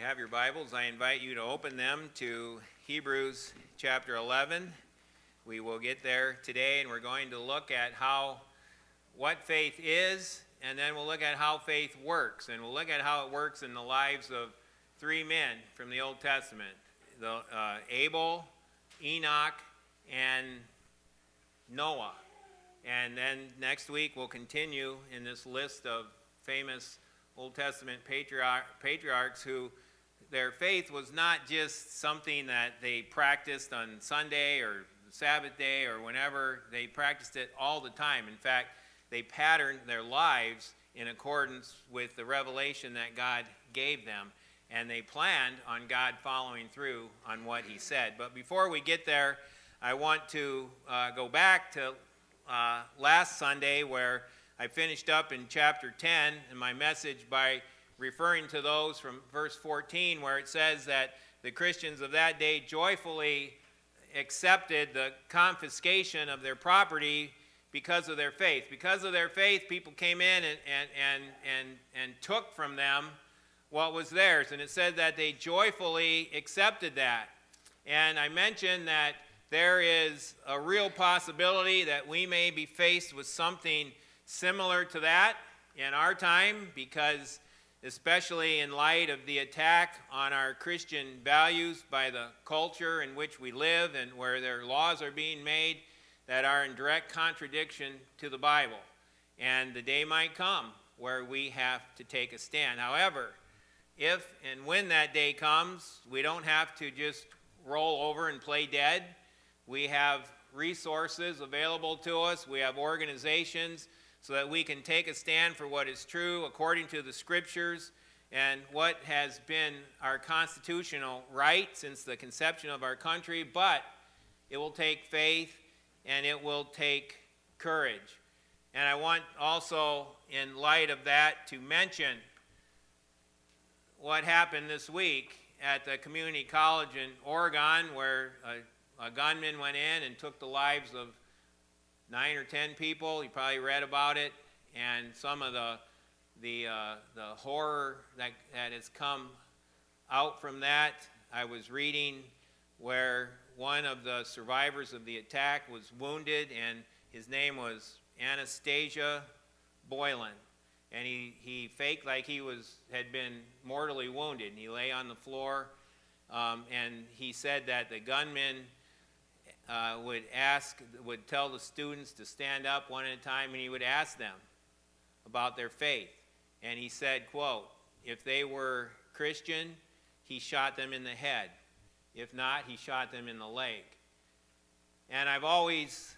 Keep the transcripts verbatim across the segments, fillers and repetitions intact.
have your Bibles, I invite you to open them to Hebrews chapter eleven. We will get there today, and we're going to look at how, what faith is, and then we'll look at how faith works, and we'll look at how it works in the lives of three men from the Old Testament, the, uh, Abel, Enoch, and Noah. And then next week we'll continue in this list of famous Old Testament patriarch, patriarchs who their faith was not just something that they practiced on Sunday or Sabbath day or whenever. They practiced it all the time. In fact, they patterned their lives in accordance with the revelation that God gave them, and they planned on God following through on what he said. But before we get there, I want to uh, go back to uh, last Sunday, where I finished up in chapter ten in my message by referring to those from verse fourteen, where it says that the Christians of that day joyfully accepted the confiscation of their property because of their faith. Because of their faith, people came in and, and, and, and, and took from them what was theirs. And it said that they joyfully accepted that. And I mentioned that there is a real possibility that we may be faced with something similar to that in our time, because especially in light of the attack on our Christian values by the culture in which we live, and where their laws are being made that are in direct contradiction to the Bible. And the day might come where we have to take a stand. However, if and when that day comes, we don't have to just roll over and play dead. We have resources available to us. We have organizations so that we can take a stand for what is true according to the Scriptures and what has been our constitutional right since the conception of our country. But it will take faith and it will take courage. And I want also, in light of that, to mention what happened this week at the community college in Oregon, where a, a gunman went in and took the lives of nine or ten people. You probably read about it, and some of the the uh, the horror that, that has come out from that. I was reading where one of the survivors of the attack was wounded, and his name was Anastasia Boylan, and he, he faked like he was had been mortally wounded, and he lay on the floor, um, and he said that the gunman Uh, would ask, would tell the students to stand up one at a time, and he would ask them about their faith. And he said, quote, if they were Christian, he shot them in the head. If not, he shot them in the leg. And I've always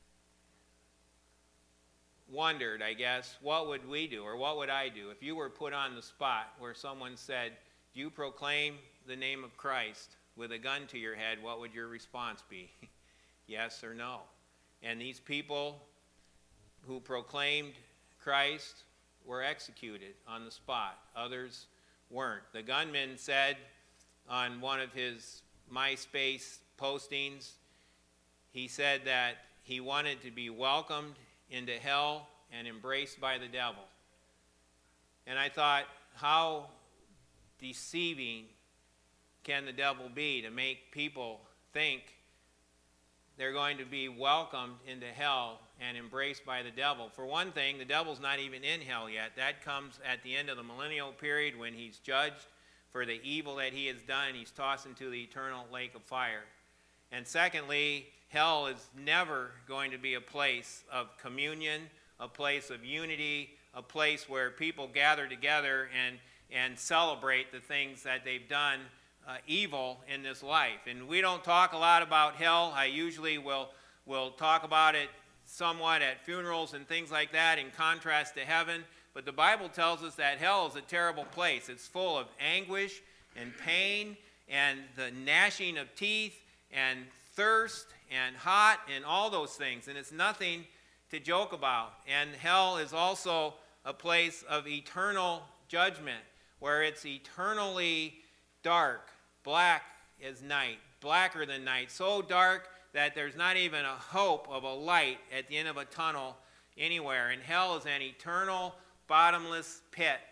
wondered, I guess, what would we do, or what would I do if you were put on the spot where someone said, do you proclaim the name of Christ with a gun to your head? What would your response be? Yes or no? And these people who proclaimed Christ were executed on the spot. Others weren't. The gunman said on one of his MySpace postings, he said that he wanted to be welcomed into hell and embraced by the devil. And I thought, how deceiving can the devil be to make people think they're going to be welcomed into hell and embraced by the devil? For one thing, the devil's not even in hell yet. That comes at the end of the millennial period, when he's judged for the evil that he has done. He's tossed into the eternal lake of fire. And secondly, hell is never going to be a place of communion, a place of unity, a place where people gather together and, and celebrate the things that they've done Uh, evil in this life. And we don't talk a lot about hell. I usually will will talk about it somewhat at funerals and things like that, in contrast to heaven. But the Bible tells us that hell is a terrible place. It's full of anguish and pain and the gnashing of teeth and thirst and hot and all those things. And it's nothing to joke about. And hell is also a place of eternal judgment, where it's eternally dark, black as night, blacker than night, so dark that there's not even a hope of a light at the end of a tunnel anywhere. And hell is an eternal, bottomless pit.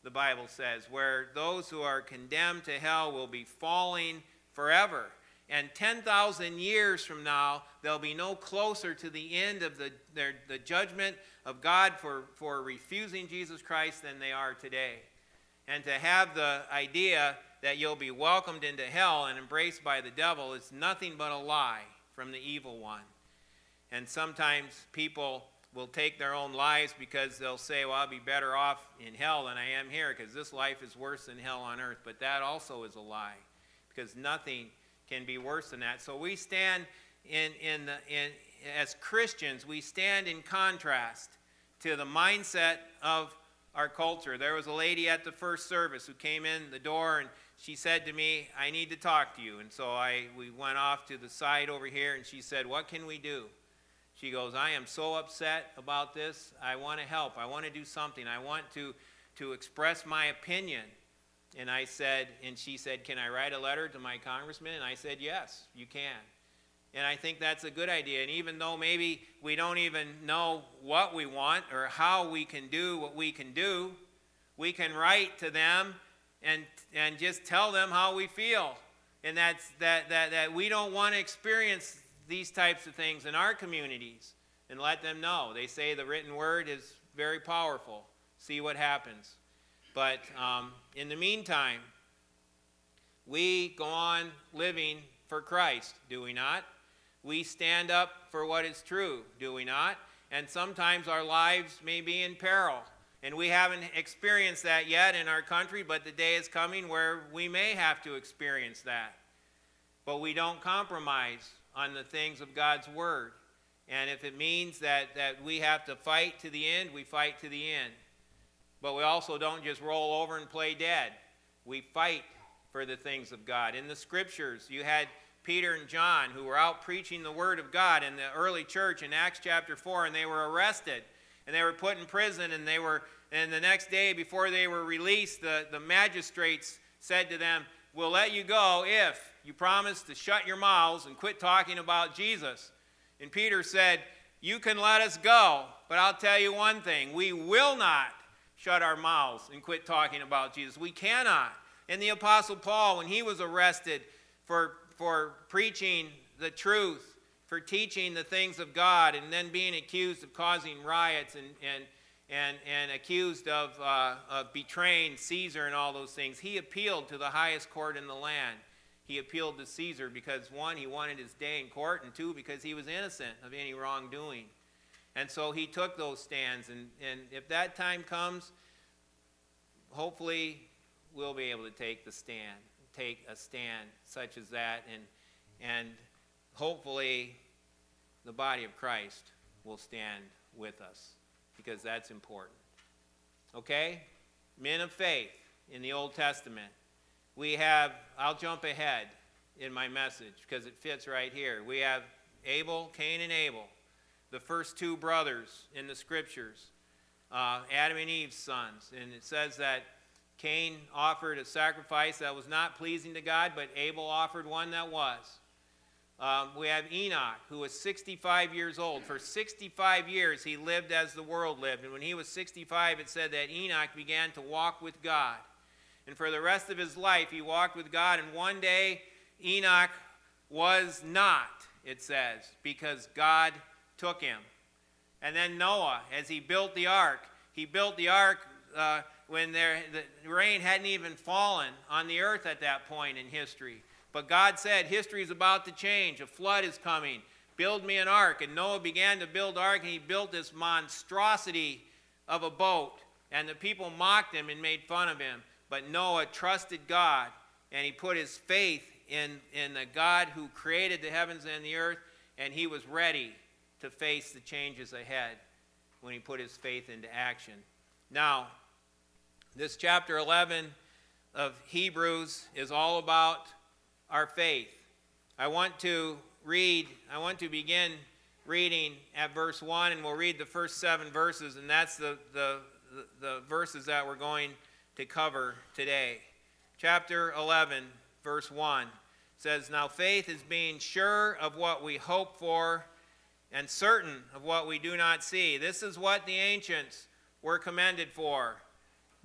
the Bible says, where those who are condemned to hell will be falling forever. And ten thousand years from now, they'll be no closer to the end of the, their, the judgment of God for, for refusing Jesus Christ than they are today. And to have the idea that you'll be welcomed into hell and embraced by the devil is nothing but a lie from the evil one. And sometimes people will take their own lives because they'll say, well, I'll be better off in hell than I am here because this life is worse than hell on earth. But that also is a lie, because nothing can be worse than that. So we stand in, in, the, in as Christians, we stand in contrast to the mindset of our culture. There was a lady at the first service who came in the door, and she said to me, I need to talk to you. And so I we went off to the side over here, and she said, what can we do? She goes, I am so upset about this. I want to help. I want to do something. I want to, to express my opinion. And I said, and she said, can I write a letter to my congressman? And I said, yes, you can. And I think that's a good idea. And even though maybe we don't even know what we want or how we can do what we can do, we can write to them and and just tell them how we feel. And that's that that that we don't want to experience these types of things in our communities, and let them know. They say the written word is very powerful. See what happens. But um, in the meantime, we go on living for Christ, do we not? We stand up for what is true, do we not? And sometimes our lives may be in peril. And we haven't experienced that yet in our country, but the day is coming where we may have to experience that. But we don't compromise on the things of God's word. And if it means that, that we have to fight to the end, we fight to the end. But we also don't just roll over and play dead. We fight for the things of God. In the scriptures, you had Peter and John who were out preaching the word of God in the early church in Acts chapter four, and they were arrested. And they were put in prison, and they were, and the next day before they were released, the, the magistrates said to them, we'll let you go if you promise to shut your mouths and quit talking about Jesus. And Peter said, you can let us go, but I'll tell you one thing, we will not shut our mouths and quit talking about Jesus. We cannot. And the Apostle Paul, when he was arrested for, for preaching the truth, for teaching the things of God, and then being accused of causing riots and and and, and accused of, uh, of betraying Caesar and all those things, he appealed to the highest court in the land. He appealed to Caesar because, one, he wanted his day in court, and two, because he was innocent of any wrongdoing. And so he took those stands, and, and if that time comes, hopefully we'll be able to take the stand, take a stand such as that, and and hopefully, the body of Christ will stand with us, because that's important. Okay? Men of faith in the Old Testament. We have, I'll jump ahead in my message because it fits right here. We have Abel, Cain and Abel, the first two brothers in the scriptures, uh, Adam and Eve's sons. And it says that Cain offered a sacrifice that was not pleasing to God, but Abel offered one that was. Um, we have Enoch, who was sixty-five years old. For sixty-five years, he lived as the world lived. And when he was sixty-five, it said that Enoch began to walk with God. And for the rest of his life, he walked with God. And one day, Enoch was not, it says, because God took him. And then Noah, as he built the ark, he built the ark uh, when there, the rain hadn't even fallen on the earth at that point in history. But God said, history is about to change. A flood is coming. Build me an ark. And Noah began to build ark, and he built this monstrosity of a boat. And the people mocked him and made fun of him. But Noah trusted God, and he put his faith in, in the God who created the heavens and the earth, and he was ready to face the changes ahead when he put his faith into action. Now, this chapter eleven of Hebrews is all about our faith. I want to read, I want to begin reading at verse one, and we'll read the first seven verses, and that's the, the, the, the verses that we're going to cover today. Chapter eleven, verse one says, now faith is being sure of what we hope for and certain of what we do not see. This is what the ancients were commended for.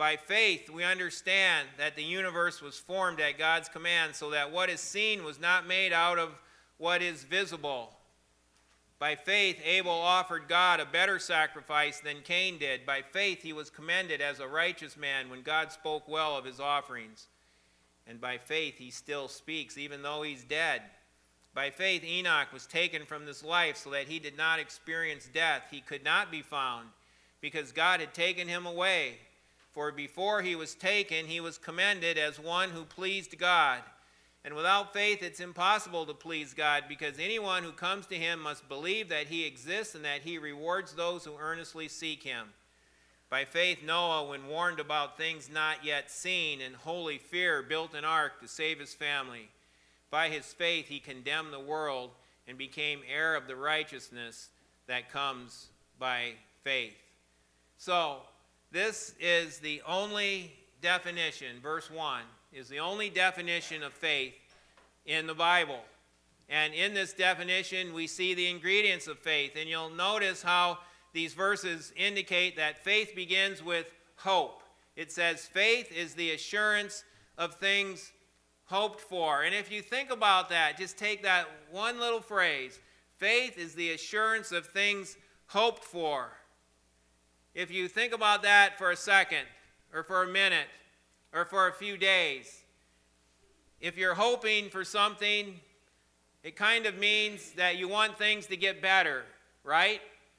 By faith, we understand that the universe was formed at God's command, so that what is seen was not made out of what is visible. By faith, Abel offered God a better sacrifice than Cain did. By faith, he was commended as a righteous man when God spoke well of his offerings. And by faith, he still speaks, even though he's dead. By faith, Enoch was taken from this life so that he did not experience death. He could not be found because God had taken him away. For before he was taken, he was commended as one who pleased God. And without faith, it's impossible to please God, because anyone who comes to him must believe that he exists and that he rewards those who earnestly seek him. By faith, Noah, when warned about things not yet seen, in holy fear built an ark to save his family. By his faith, he condemned the world and became heir of the righteousness that comes by faith. So, this is the only definition, verse one, is the only definition of faith in the Bible. And in this definition, we see the ingredients of faith. And you'll notice how these verses indicate that faith begins with hope. It says faith is the assurance of things hoped for. And if you think about that, just take that one little phrase. Faith is the assurance of things hoped for. If you think about that for a second, or for a minute, or for a few days, if you're hoping for something, it kind of means that you want things to get better, right?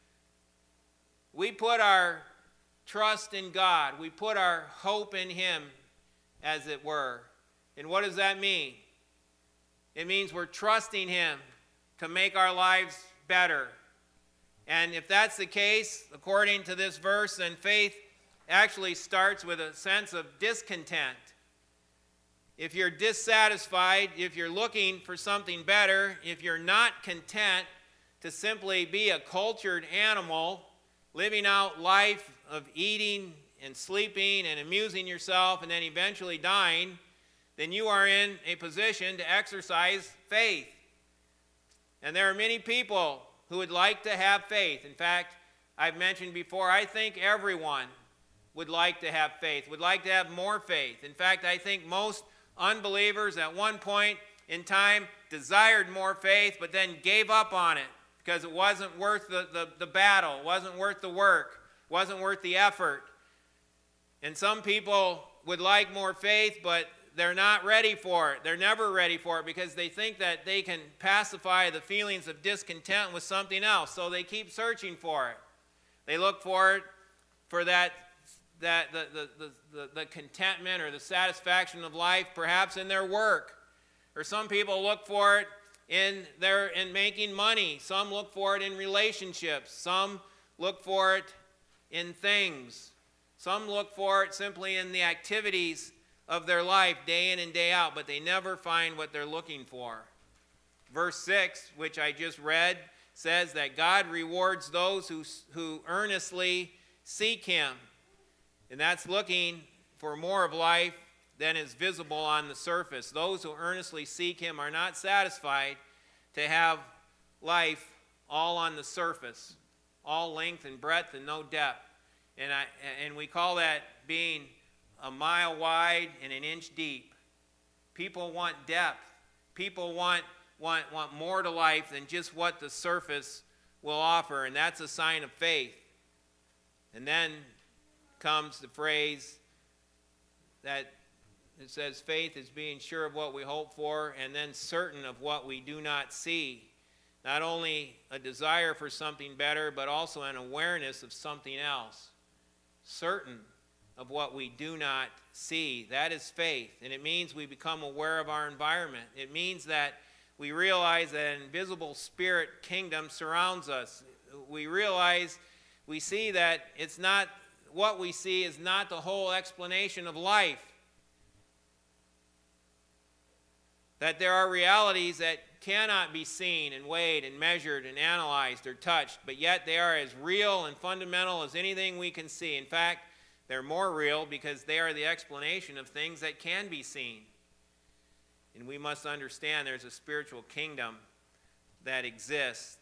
We put our trust in God. We put our hope in him, as it were. And what does that mean? It means we're trusting him to make our lives better. And if that's the case, according to this verse, then faith actually starts with a sense of discontent. If you're dissatisfied, if you're looking for something better, if you're not content to simply be a cultured animal, living out life of eating and sleeping and amusing yourself and then eventually dying, then you are in a position to exercise faith. And there are many people who would like to have faith. In fact, I've mentioned before, I think everyone would like to have faith, would like to have more faith. In fact, I think most unbelievers at one point in time desired more faith, but then gave up on it because it wasn't worth the, the, the battle, wasn't worth the work, wasn't worth the effort. And some people would like more faith, but they're not ready for it. They're never ready for it because they think that they can pacify the feelings of discontent with something else. So they keep searching for it. They look for it, for that, that the, the, the, the, the contentment or the satisfaction of life, perhaps in their work. Or some people look for it in their in making money. Some look for it in relationships. Some look for it in things. Some look for it simply in the activities of their life day in and day out, but they never find what they're looking for. Verse six, which I just read, says that God rewards those who, who earnestly seek him. And that's looking for more of life than is visible on the surface. Those who earnestly seek him are not satisfied to have life all on the surface, all length and breadth and no depth. And, I, and we call that being a mile wide and an inch deep. People want depth. People want, want, want more to life than just what the surface will offer, and that's a sign of faith. And then comes the phrase that it says faith is being sure of what we hope for and then certain of what we do not see. Not only a desire for something better, but also an awareness of something else. Certain of what we do not see. That is faith. And it means we become aware of our environment. It means that we realize that an invisible spirit kingdom surrounds us. We realize, we see that it's not, what we see is not the whole explanation of life. That there are realities that cannot be seen and weighed and measured and analyzed or touched, but yet they are as real and fundamental as anything we can see. In fact, they're more real because they are the explanation of things that can be seen. And we must understand there's a spiritual kingdom that exists.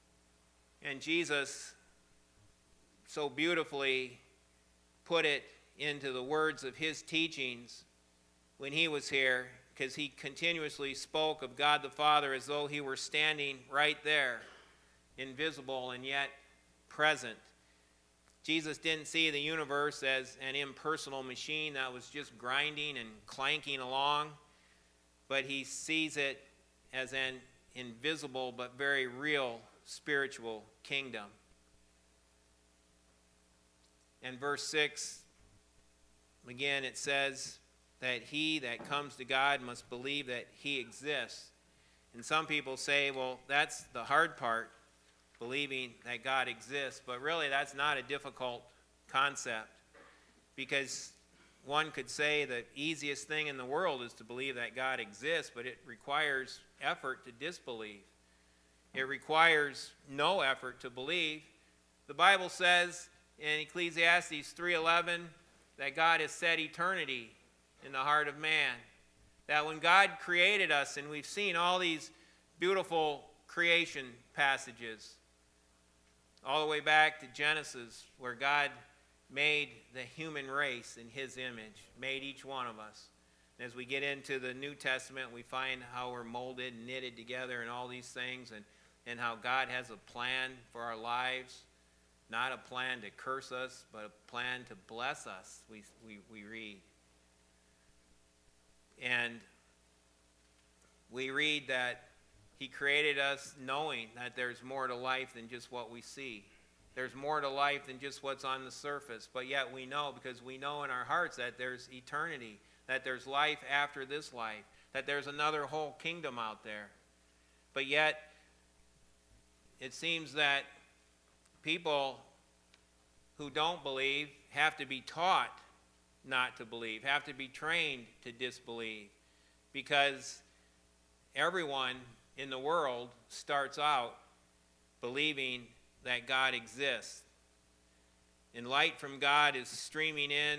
And Jesus so beautifully put it into the words of his teachings when he was here, because he continuously spoke of God the Father as though he were standing right there, invisible and yet present. Jesus didn't see the universe as an impersonal machine that was just grinding and clanking along, but he sees it as an invisible but very real spiritual kingdom. And verse six, again, it says that he that comes to God must believe that he exists. And some people say, well, that's the hard part, believing that God exists. But really, that's not a difficult concept, because one could say the easiest thing in the world is to believe that God exists, but it requires effort to disbelieve. It requires no effort to believe. The Bible says in Ecclesiastes three eleven that God has set eternity in the heart of man. That when God created us, and we've seen all these beautiful creation passages, all the way back to Genesis, where God made the human race in his image, made each one of us. And as we get into the New Testament, we find how we're molded and knitted together and all these things, and, and how God has a plan for our lives. Not a plan to curse us, but a plan to bless us, we, we, we read. And we read that he created us knowing that there's more to life than just what we see. There's more to life than just what's on the surface. But yet we know, because we know in our hearts that there's eternity, that there's life after this life, that there's another whole kingdom out there. But yet, it seems that people who don't believe have to be taught not to believe, have to be trained to disbelieve, because everyone in the world starts out believing that God exists. And light from God is streaming in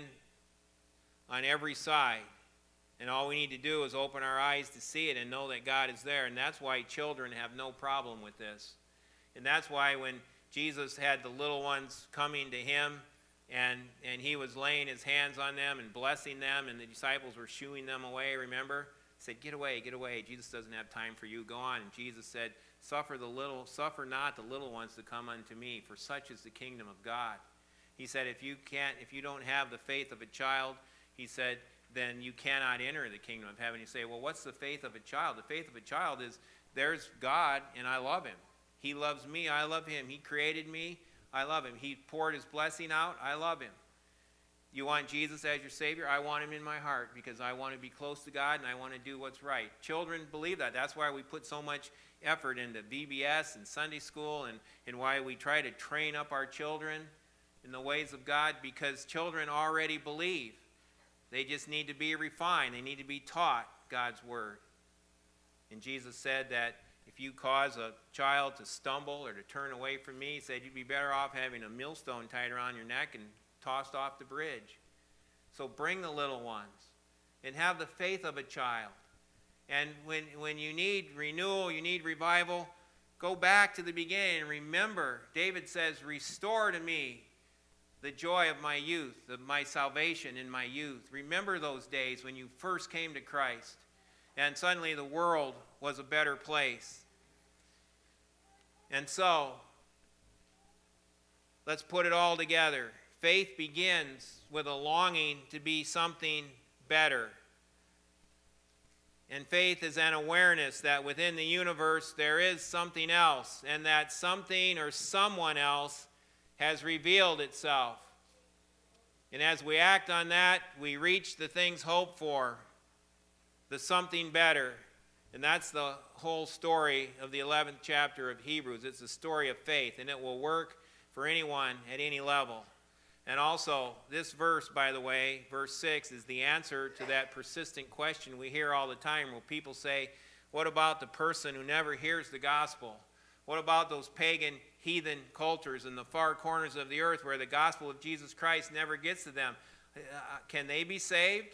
on every side. And all we need to do is open our eyes to see it and know that God is there. And that's why children have no problem with this. And that's why when Jesus had the little ones coming to him, and, and he was laying his hands on them and blessing them, and the disciples were shooing them away, remember? He said, get away, get away. Jesus doesn't have time for you. Go on. And Jesus said, suffer the little, suffer not the little ones to come unto me, for such is the kingdom of God. He said, if you can't, if you don't have the faith of a child, he said, then you cannot enter the kingdom of heaven. You say, well, what's the faith of a child? The faith of a child is, there's God, and I love him. He loves me, I love him. He created me, I love him. He poured his blessing out, I love him. You want Jesus as your Savior? I want him in my heart, because I want to be close to God and I want to do what's right. Children believe that. That's why we put so much effort into V B S and Sunday school, and, and why we try to train up our children in the ways of God, because children already believe. They just need to be refined. They need to be taught God's word. And Jesus said that if you cause a child to stumble or to turn away from me, he said you'd be better off having a millstone tied around your neck and tossed off the bridge. So bring the little ones and have the faith of a child. And when, when you need renewal, you need revival, go back to the beginning and remember. David says, restore to me the joy of my youth, of my salvation in my youth. Remember those days when you first came to Christ and suddenly the world was a better place. And so, let's put it all together. Faith begins with a longing to be something better. And faith is an awareness that within the universe there is something else, and that something or someone else has revealed itself. And as we act on that, we reach the things hoped for, the something better. And that's the whole story of the eleventh chapter of Hebrews. It's a story of faith, and it will work for anyone at any level. And also, this verse, by the way, verse six, is the answer to that persistent question we hear all the time where people say, what about the person who never hears the gospel? What about those pagan, heathen cultures in the far corners of the earth where the gospel of Jesus Christ never gets to them? Uh, can they be saved?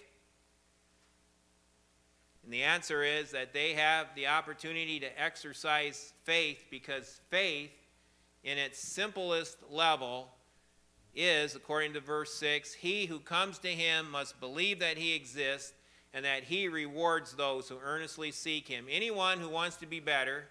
And the answer is that they have the opportunity to exercise faith, because faith, in its simplest level, is, according to verse six, he who comes to him must believe that he exists and that he rewards those who earnestly seek him. Anyone who wants to be better,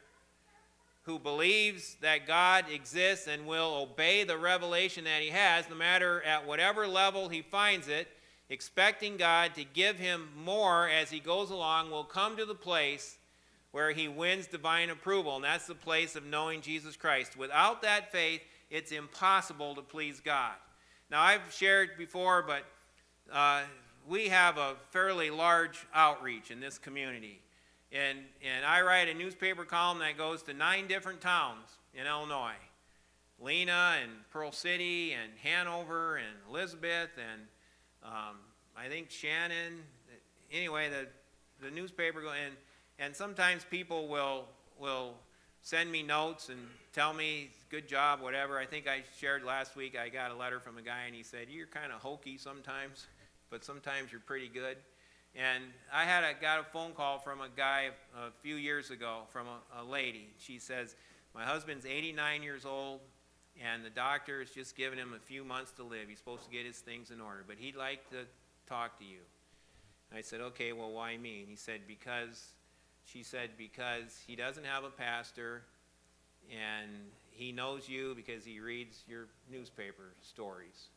who believes that God exists and will obey the revelation that he has, no matter at whatever level he finds it, expecting God to give him more as he goes along, will come to the place where he wins divine approval, and that's the place of knowing Jesus Christ. Without that faith, it's impossible to please God. Now, I've shared before, but uh, we have a fairly large outreach in this community. And, and I write a newspaper column that goes to nine different towns in Illinois. Lena and Pearl City and Hanover and Elizabeth and um, I think Shannon. Anyway, the, the newspaper, go, and, and sometimes people will, will send me notes and tell me, good job, whatever. I think I shared last week, I got a letter from a guy and he said, you're kind of hokey sometimes, but sometimes you're pretty good. And I had a, got a phone call from a guy a few years ago from a, a lady. She says, my husband's eighty-nine years old, and the doctor has just given him a few months to live. He's supposed to get his things in order, but he'd like to talk to you. I said, okay, well, why me? And he said, because, she said, because he doesn't have a pastor, and he knows you because he reads your newspaper stories.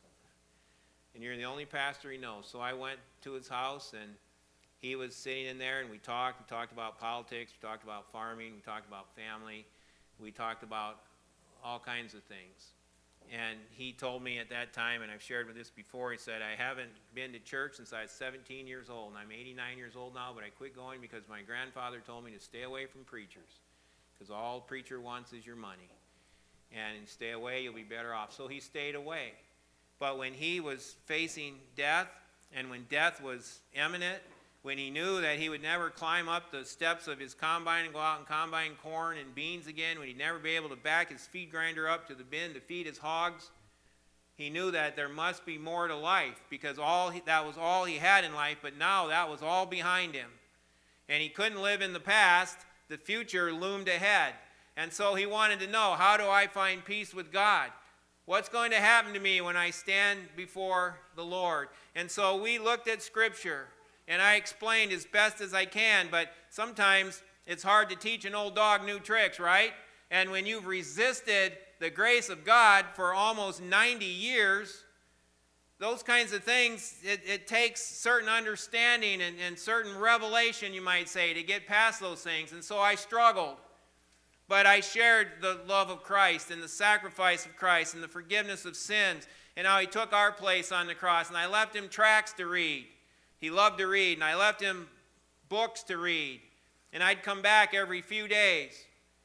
And you're the only pastor he knows. So I went to his house, and he was sitting in there, and we talked. We talked about politics. We talked about farming. We talked about family. We talked about all kinds of things. And he told me at that time, and I've shared with this before, he said, I haven't been to church since I was seventeen years old, and I'm eighty-nine years old now, but I quit going because my grandfather told me to stay away from preachers, because all a preacher wants is your money. And stay away, you'll be better off. So he stayed away. But when he was facing death, and when death was imminent, when he knew that he would never climb up the steps of his combine and go out and combine corn and beans again, when he'd never be able to back his feed grinder up to the bin to feed his hogs, he knew that there must be more to life, because all he, that was all he had in life, but now that was all behind him. And he couldn't live in the past. The future loomed ahead. And so he wanted to know, how do I find peace with God? What's going to happen to me when I stand before the Lord? And so we looked at Scripture, and I explained as best as I can, but sometimes it's hard to teach an old dog new tricks, right? And when you've resisted the grace of God for almost ninety years, those kinds of things, it, it takes certain understanding and, and certain revelation, you might say, to get past those things. And so I struggled. But I shared the love of Christ and the sacrifice of Christ and the forgiveness of sins and how he took our place on the cross. And I left him tracts to read. He loved to read. And I left him books to read. And I'd come back every few days.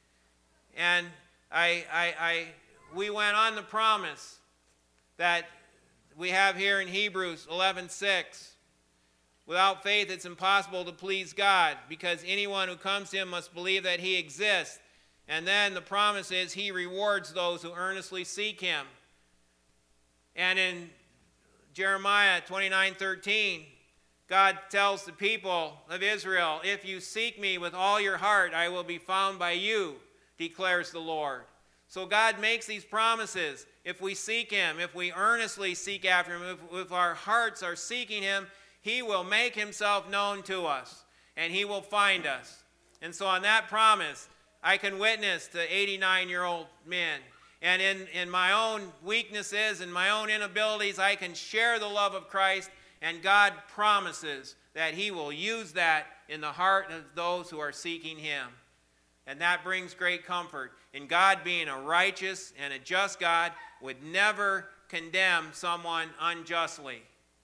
And I, I, I, we went on the promise that we have here in Hebrews eleven six. Without faith, it's impossible to please God, because anyone who comes to him must believe that he exists. And then the promise is he rewards those who earnestly seek him. And in Jeremiah twenty-nine thirteen, God tells the people of Israel, if you seek me with all your heart, I will be found by you, declares the Lord. So God makes these promises. If we seek him, if we earnestly seek after him, if, if our hearts are seeking him, he will make himself known to us, and he will find us. And so on that promise, I can witness to eighty-nine-year-old men. And in, in my own weaknesses and my own inabilities, I can share the love of Christ, and God promises that he will use that in the heart of those who are seeking him. And that brings great comfort. And God, being a righteous and a just God, would never condemn someone unjustly.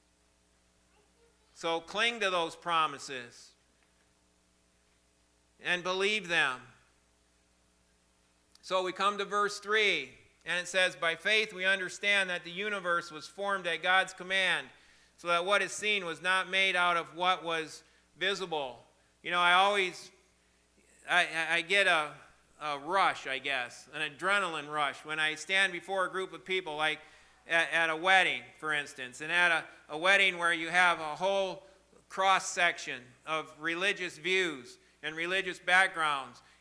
So cling to those promises and believe them. So we come to verse three, and it says, by faith we understand that the universe was formed at God's command, so that what is seen was not made out of what was visible. You know, I always, I, I get a, a rush, I guess, an adrenaline rush when I stand before a group of people, like at, at a wedding, for instance, and at a, a wedding where you have a whole cross-section of religious views and religious backgrounds.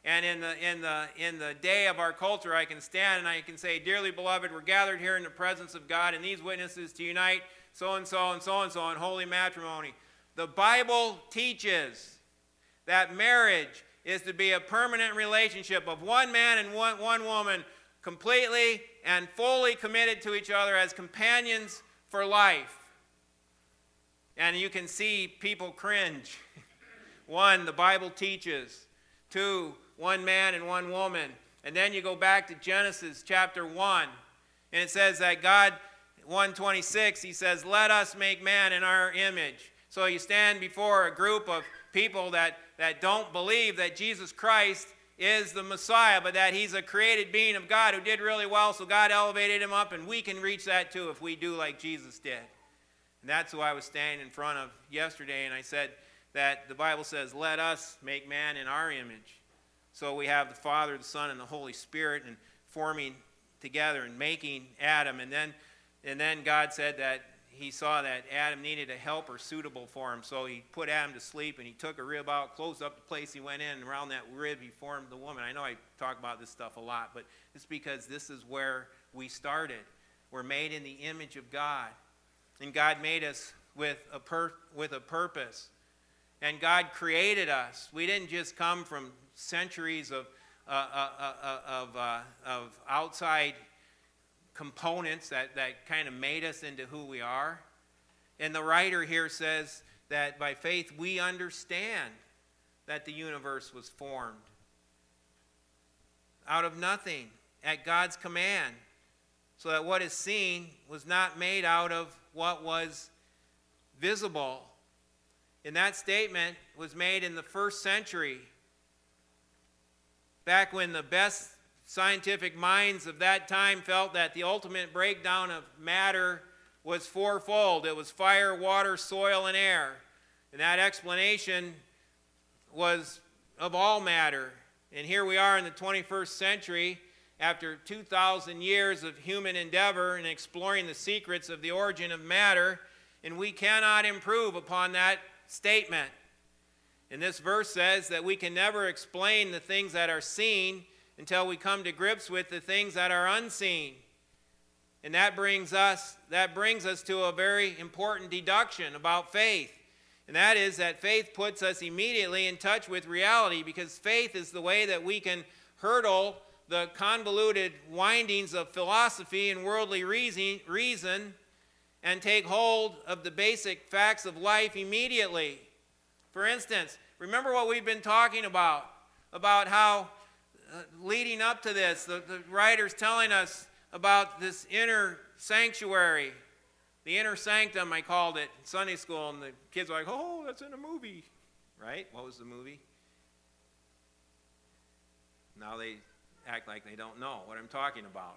And in the, in, the, in the day of our culture, I can stand and I can say, dearly beloved, we're gathered here in the presence of God and these witnesses to unite so-and-so and so-and-so in holy matrimony. The Bible teaches that marriage is to be a permanent relationship of one man and one, one woman completely and fully committed to each other as companions for life. And you can see people cringe. One, the Bible teaches. Two, one man and one woman. And then you go back to Genesis chapter one, and it says that God, one twenty-six, he says, let us make man in our image. So you stand before a group of people that, that don't believe that Jesus Christ is the Messiah, but that he's a created being of God who did really well, so God elevated him up, and we can reach that too if we do like Jesus did. And that's who I was standing in front of yesterday, and I said that the Bible says, let us make man in our image. So we have the Father, the Son, and the Holy Spirit, and forming together and making Adam. And then, and then God said that he saw that Adam needed a helper suitable for him. So he put Adam to sleep, and he took a rib out, closed up the place he went in, and around that rib he formed the woman. I know I talk about this stuff a lot, but it's because this is where we started. We're made in the image of God. And God made us with a, pur- with a purpose. And God created us. We didn't just come from centuries of, uh, uh, uh, of, uh, of outside components that, that kind of made us into who we are. And the writer here says that by faith we understand that the universe was formed out of nothing at God's command, so that what is seen was not made out of what was visible. And that statement was made in the first century, back when the best scientific minds of that time felt that the ultimate breakdown of matter was fourfold. It was fire, water, soil, and air. And that explanation was of all matter. And here we are in the twenty-first century, after two thousand years of human endeavor in exploring the secrets of the origin of matter, and we cannot improve upon that statement. And this verse says that we can never explain the things that are seen until we come to grips with the things that are unseen. And that brings us that brings us to a very important deduction about faith. And that is that faith puts us immediately in touch with reality, because faith is the way that we can hurdle the convoluted windings of philosophy and worldly reason, reason and take hold of the basic facts of life immediately. For instance, remember what we've been talking about, about how uh, leading up to this, the, the writer's telling us about this inner sanctuary, the inner sanctum, I called it in Sunday school, and the kids were like, oh, that's in a movie, right? What was the movie? Now they act like they don't know what I'm talking about.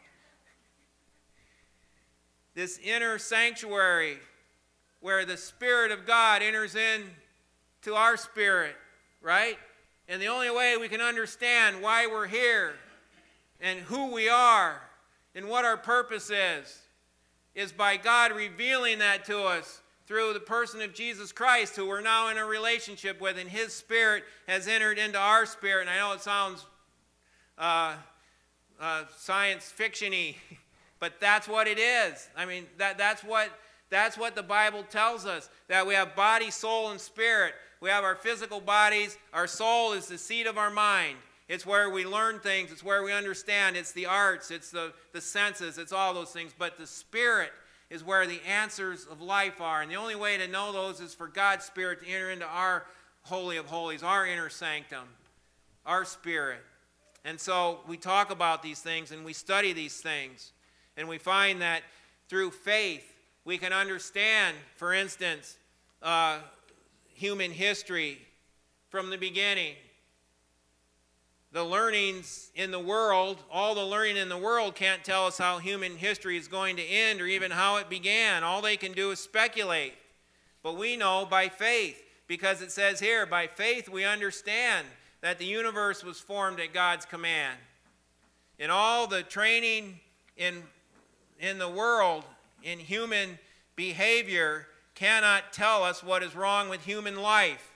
This inner sanctuary where the Spirit of God enters in to our spirit, right? And the only way we can understand why we're here and who we are and what our purpose is is by God revealing that to us through the person of Jesus Christ, who we're now in a relationship with, and his Spirit has entered into our spirit. And I know it sounds uh, uh, science fiction-y, but that's what it is. I mean, that, that's what that's what the Bible tells us, that we have body, soul, and spirit. We have our physical bodies. Our soul is the seat of our mind. It's where we learn things. It's where we understand. It's the arts. It's the, the senses. It's all those things. But the Spirit is where the answers of life are. And the only way to know those is for God's Spirit to enter into our Holy of Holies, our inner sanctum, our spirit. And so we talk about these things and we study these things. And we find that through faith we can understand, for instance, uh, human history from the beginning. The learnings in the world, all the learning in the world can't tell us how human history is going to end or even how it began. All they can do is speculate. But we know by faith, because it says here, by faith we understand that the universe was formed at God's command. And all the training in, in the world, in human behavior, cannot tell us what is wrong with human life.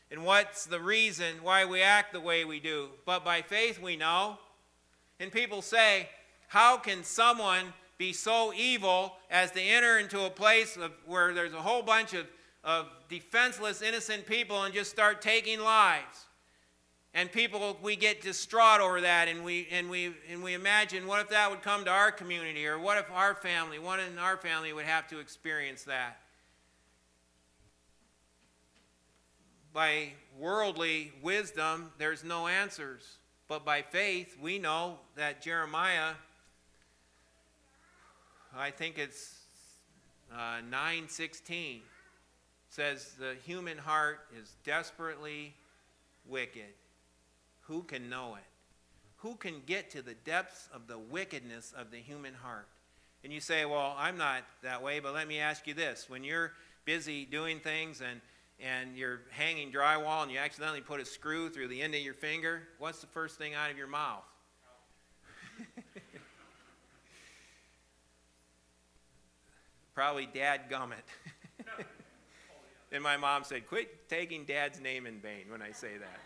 And what's the reason why we act the way we do? But by faith we know. And people say, how can someone be so evil as to enter into a place of, where there's a whole bunch of, of defenseless, innocent people and just start taking lives? And people, we get distraught over that, and we and we and we imagine, what if that would come to our community, or what if our family, one in our family would have to experience that? By worldly wisdom, there's no answers. But by faith, we know that Jeremiah, I think it's uh, nine sixteen, says the human heart is desperately wicked. Who can know it? Who can get to the depths of the wickedness of the human heart? And you say, well, I'm not that way, but let me ask you this. When you're busy doing things and, and you're hanging drywall and you accidentally put a screw through the end of your finger, what's the first thing out of your mouth? Probably dadgummit. And my mom said, quit taking Dad's name in vain when I say that.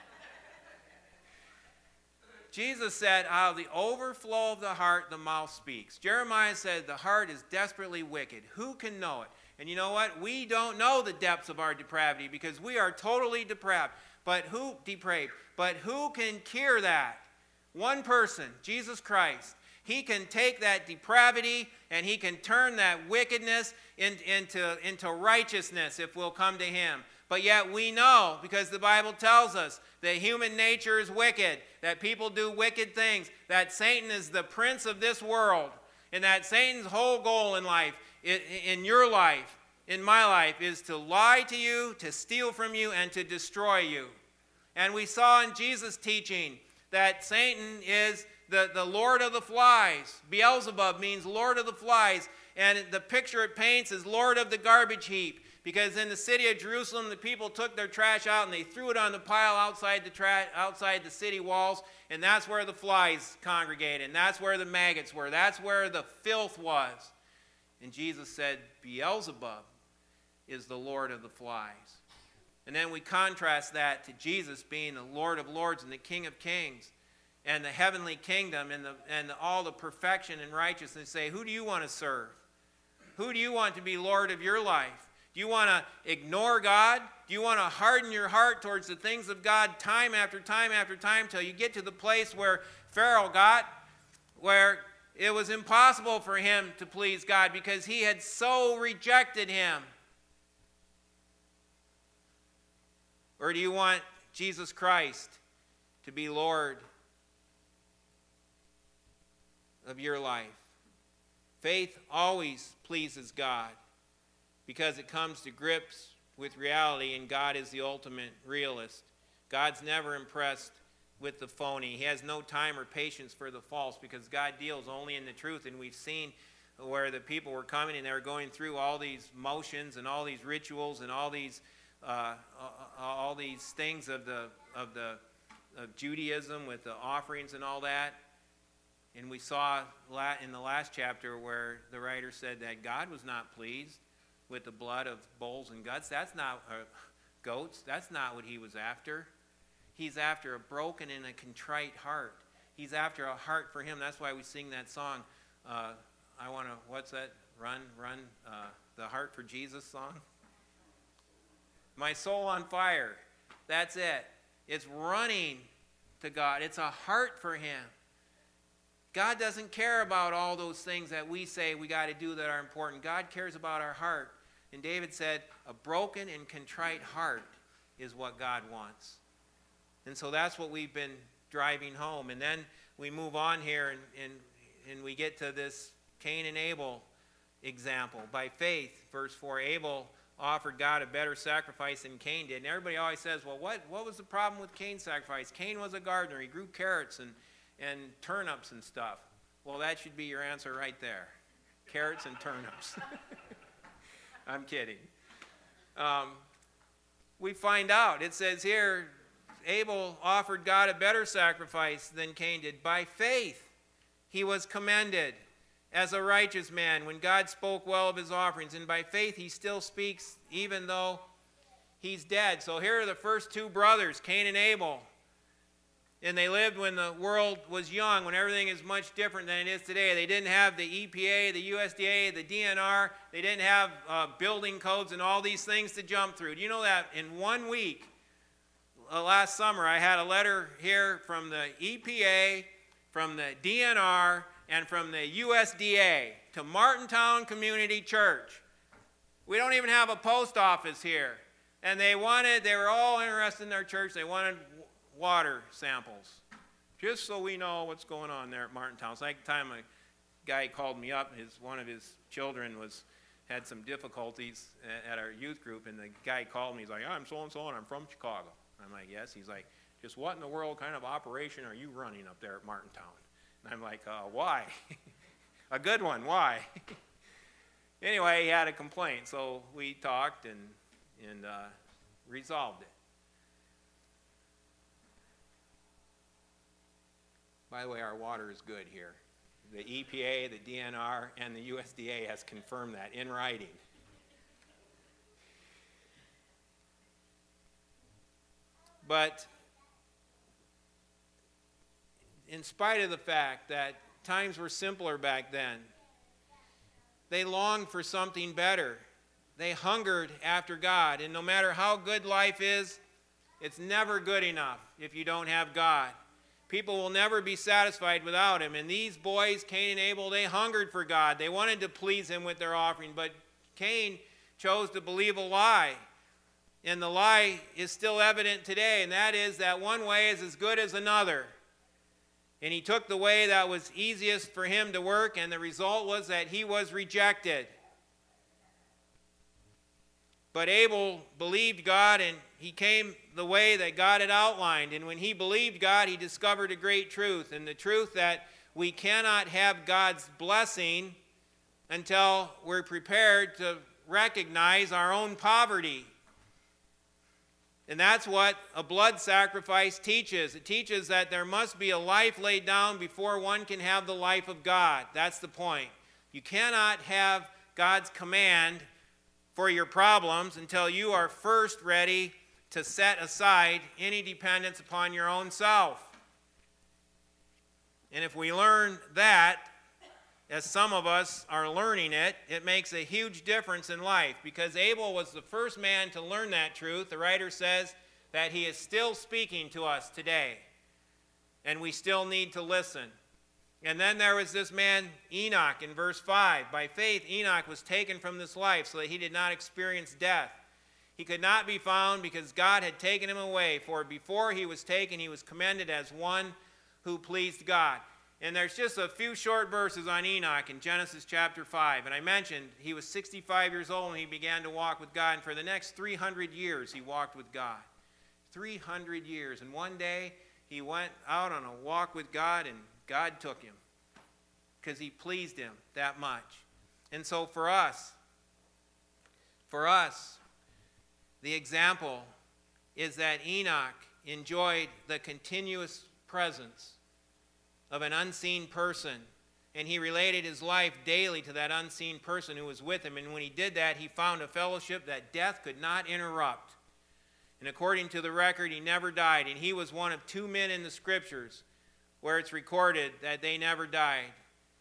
Jesus said, out of the overflow of the heart, the mouth speaks. Jeremiah said, the heart is desperately wicked. Who can know it? And you know what? We don't know the depths of our depravity because we are totally depraved. But who, depraved? But who can cure that? One person, Jesus Christ. He can take that depravity and he can turn that wickedness in, into, into righteousness if we'll come to him. But yet we know, because the Bible tells us, that human nature is wicked, that people do wicked things, that Satan is the prince of this world, and that Satan's whole goal in life, in, in your life, in my life, is to lie to you, to steal from you, and to destroy you. And we saw in Jesus' teaching that Satan is the, the Lord of the flies. Beelzebub means Lord of the flies, and the picture it paints is Lord of the garbage heap. Because in the city of Jerusalem, the people took their trash out and they threw it on the pile outside the tra- outside the city walls, and that's where the flies congregated, and that's where the maggots were. That's where the filth was. And Jesus said, Beelzebub is the Lord of the flies. And then we contrast that to Jesus being the Lord of lords and the King of kings, and the heavenly kingdom, and, the, and all the perfection and righteousness. And say, who do you want to serve? Who do you want to be Lord of your life? Do you want to ignore God? Do you want to harden your heart towards the things of God time after time after time till you get to the place where Pharaoh got, where it was impossible for him to please God because he had so rejected him? Or do you want Jesus Christ to be Lord of your life? Faith always pleases God, because it comes to grips with reality, and God is the ultimate realist. God's never impressed with the phony. He has no time or patience for the false, because God deals only in the truth. And we've seen where the people were coming and they were going through all these motions and all these rituals and all these uh, all these things of the of the of Judaism with the offerings and all that. And we saw in the last chapter where the writer said that God was not pleased with the blood of bulls and goats. That's not uh, goats. That's not what he was after. He's after a broken and a contrite heart. He's after a heart for him. That's why we sing that song. Uh, I want to, what's that? Run, run, uh, the Heart for Jesus song. My soul on fire. That's it. It's running to God. It's a heart for him. God doesn't care about all those things that we say we got to do that are important. God cares about our heart. And David said, a broken and contrite heart is what God wants. And so that's what we've been driving home. And then we move on here and, and, and we get to this Cain and Abel example. By faith, verse four, Abel offered God a better sacrifice than Cain did. And everybody always says, well, what, what was the problem with Cain's sacrifice? Cain was a gardener. He grew carrots and, and turnips and stuff. Well, that should be your answer right there. Carrots and turnips. I'm kidding. Um, we find out. It says here, Abel offered God a better sacrifice than Cain did. By faith, he was commended as a righteous man when God spoke well of his offerings. And by faith, he still speaks even though he's dead. So here are the first two brothers, Cain and Abel. And they lived when the world was young, when everything is much different than it is today. They didn't have the E P A, the U S D A, the D N R. They didn't have uh, building codes and all these things to jump through. Do you know that in one week, uh, last summer, I had a letter here from the E P A, from the D N R, and from the U S D A to Martintown Community Church. We don't even have a post office here. And they wanted, they were all interested in their church. They wanted water samples, just so we know what's going on there at Martintown. It's like the time a guy called me up, his one of his children was had some difficulties at, at our youth group, and the guy called me. He's like, I'm so-and-so, and I'm from Chicago. I'm like, yes. He's like, just what in the world kind of operation are you running up there at Martintown? And I'm like, uh, why? A good one, why? Anyway, he had a complaint, so we talked and, and uh, resolved it. By the way, our water is good here. The E P A, the D N R, and the U S D A has confirmed that in writing. But in spite of the fact that times were simpler back then, they longed for something better. They hungered after God. And no matter how good life is, it's never good enough if you don't have God. People will never be satisfied without him. And these boys, Cain and Abel, they hungered for God. They wanted to please him with their offering. But Cain chose to believe a lie. And the lie is still evident today. And that is that one way is as good as another. And he took the way that was easiest for him to work. And the result was that he was rejected. But Abel believed God, and he came the way that God had outlined. And when he believed God, he discovered a great truth. And the truth that we cannot have God's blessing until we're prepared to recognize our own poverty. And that's what a blood sacrifice teaches. It teaches that there must be a life laid down before one can have the life of God. That's the point. You cannot have God's command for your problems until you are first ready to set aside any dependence upon your own self. And if we learn that, as some of us are learning it, it makes a huge difference in life, because Abel was the first man to learn that truth. The writer says that he is still speaking to us today, and we still need to listen. And then there was this man, Enoch, in verse five. By faith, Enoch was taken from this life so that he did not experience death. He could not be found because God had taken him away, for before he was taken, he was commended as one who pleased God. And there's just a few short verses on Enoch in Genesis chapter five. And I mentioned he was sixty-five years old when he began to walk with God. And for the next three hundred years, he walked with God. three hundred years. And one day, he went out on a walk with God, and God took him because he pleased him that much. And so for us, for us, the example is that Enoch enjoyed the continuous presence of an unseen person, and he related his life daily to that unseen person who was with him. And when he did that, he found a fellowship that death could not interrupt. And according to the record, he never died. And he was one of two men in the scriptures where it's recorded that they never died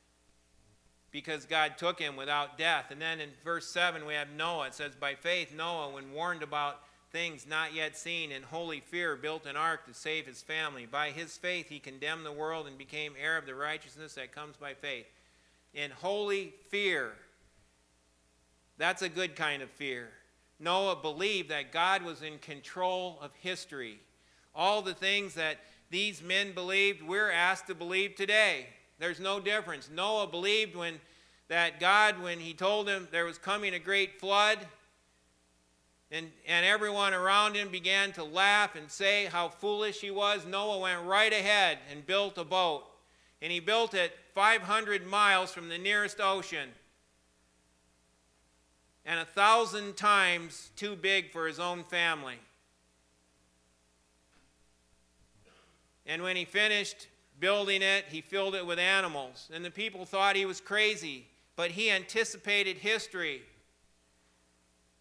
because God took him without death. And then in verse seven, we have Noah. It says, by faith, Noah, when warned about things not yet seen, in holy fear built an ark to save his family. By his faith, he condemned the world and became heir of the righteousness that comes by faith. In holy fear. That's a good kind of fear. Noah believed that God was in control of history. All the things that these men believed, we're asked to believe today. There's no difference. Noah believed when that God, when he told him there was coming a great flood, and, and everyone around him began to laugh and say how foolish he was, Noah went right ahead and built a boat. And he built it five hundred miles from the nearest ocean, and a thousand times too big for his own family. And when he finished building it, he filled it with animals. And the people thought he was crazy, but he anticipated history.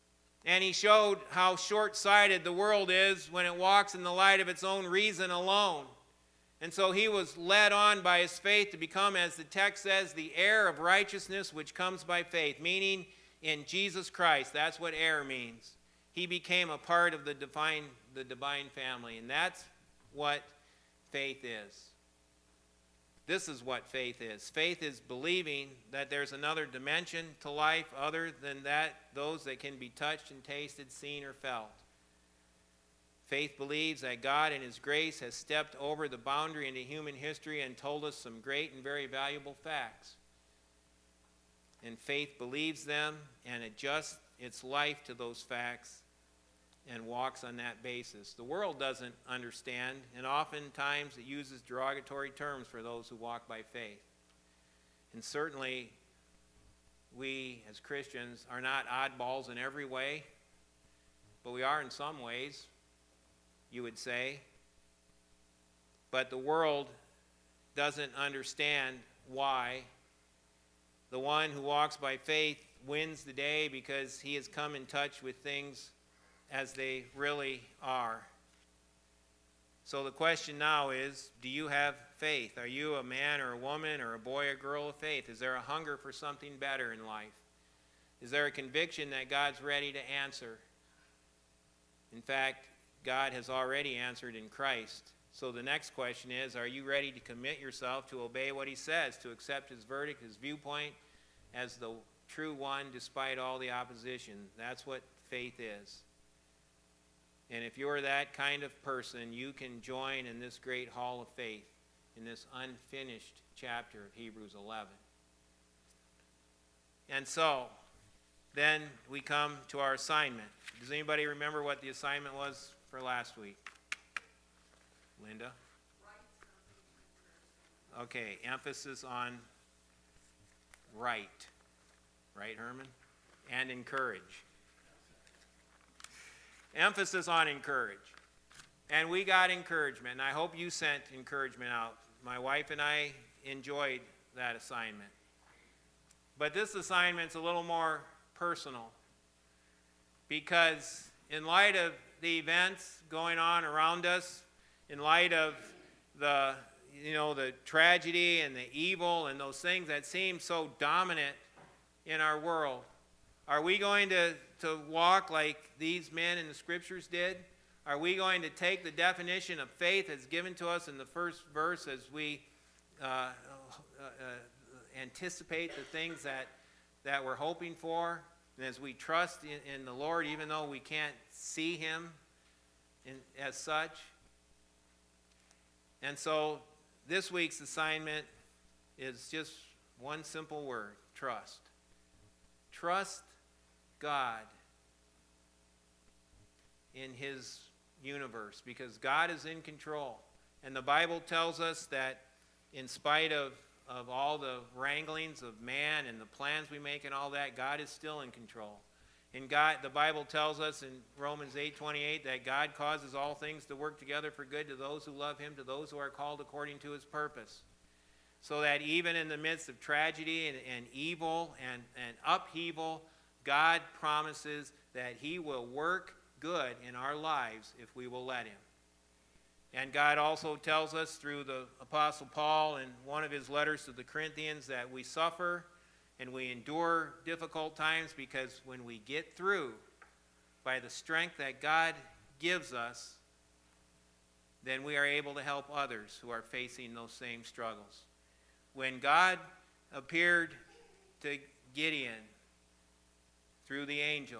And he showed how short-sighted the world is when it walks in the light of its own reason alone. And so he was led on by his faith to become, as the text says, the heir of righteousness which comes by faith, meaning in Jesus Christ. That's what heir means. He became a part of the divine, the divine family, and that's what faith is. This is what faith is. Faith is believing that there's another dimension to life other than that, those that can be touched and tasted, seen, or felt. Faith believes that God in his grace has stepped over the boundary into human history and told us some great and very valuable facts. And faith believes them and adjusts its life to those facts and walks on that basis. The world doesn't understand, and oftentimes it uses derogatory terms for those who walk by faith. And certainly, we as Christians are not oddballs in every way, but we are in some ways, you would say. But the world doesn't understand why. The one who walks by faith wins the day because he has come in touch with things as they really are. So the question now is, do you have faith? Are you a man or a woman or a boy or girl of faith? Is there a hunger for something better in life? Is there a conviction that God's ready to answer? In fact, God has already answered in Christ. So the next question is, are you ready to commit yourself to obey what he says, to accept his verdict, his viewpoint as the true one despite all the opposition? That's what faith is. And if you're that kind of person, you can join in this great hall of faith in this unfinished chapter of Hebrews eleven. And so, then we come to our assignment. Does anybody remember what the assignment was for last week? Linda? Okay, emphasis on right. Right, Herman? And encourage. Emphasis on encourage. And we got encouragement, and I hope you sent encouragement out. My wife and I enjoyed that assignment. But this assignment's a little more personal, because in light of the events going on around us, in light of the, you know, the tragedy and the evil and those things that seem so dominant in our world, are we going to, to walk like these men in the scriptures did? Are we going to take the definition of faith as given to us in the first verse as we uh, uh, uh, anticipate the things that, that we're hoping for, and as we trust in, in the Lord even though we can't see him in, as such? And so this week's assignment is just one simple word: trust. Trust God in his universe, because God is in control. And the Bible tells us that in spite of, of all the wranglings of man and the plans we make and all that, God is still in control. And God, the Bible tells us in Romans eight twenty-eight that God causes all things to work together for good to those who love him, to those who are called according to his purpose. So that even in the midst of tragedy and, and evil and, and upheaval, God promises that he will work good in our lives if we will let him. And God also tells us through the Apostle Paul in one of his letters to the Corinthians that we suffer and we endure difficult times because when we get through by the strength that God gives us, then we are able to help others who are facing those same struggles. When God appeared to Gideon through the angel,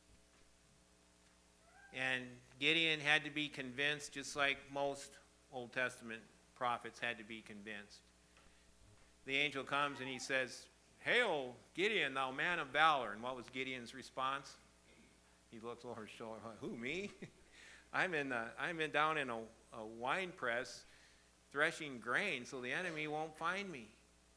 and Gideon had to be convinced, just like most Old Testament prophets had to be convinced. The angel comes and he says, "Hail, Gideon, thou man of valor." And what was Gideon's response? He looks over his shoulder, "Who, me? I'm in the, I'm in down in a, a wine press threshing grain so the enemy won't find me."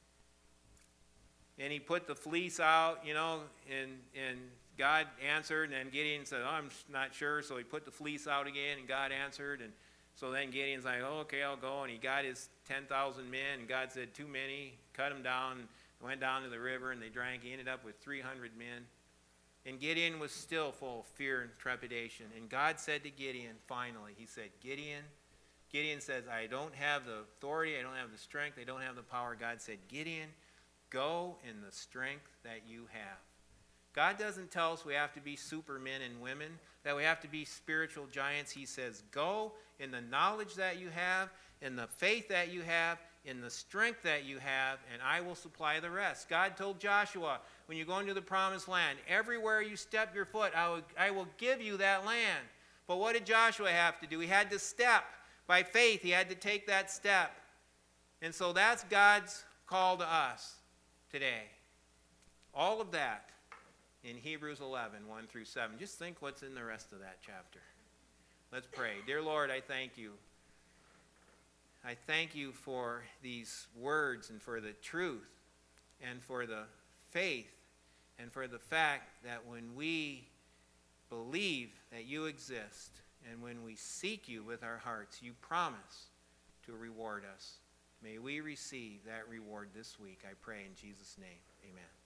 And he put the fleece out, you know, and, and God answered, and then Gideon said, "Oh, I'm not sure," so he put the fleece out again, and God answered, and so then Gideon's like, "Oh, okay, I'll go," and he got his ten thousand men, and God said, "Too many," cut them down, went down to the river, and they drank. He ended up with three hundred men. And Gideon was still full of fear and trepidation. And God said to Gideon, finally, he said, Gideon, Gideon says, I don't have the authority, I don't have the strength, I don't have the power. God said, Gideon, go in the strength that you have. God doesn't tell us we have to be supermen and women, that we have to be spiritual giants. He says, go in the knowledge that you have, in the faith that you have, in the strength that you have, and I will supply the rest. God told Joshua, when you go into the promised land, everywhere you step your foot, I will, I will give you that land. But what did Joshua have to do? He had to step. By faith, he had to take that step. And so that's God's call to us today. All of that in Hebrews eleven, one through seven. Just think what's in the rest of that chapter. Let's pray. Dear Lord, I thank you. I thank you for these words and for the truth and for the faith and for the fact that when we believe that you exist and when we seek you with our hearts, you promise to reward us. May we receive that reward this week, I pray in Jesus' name. Amen.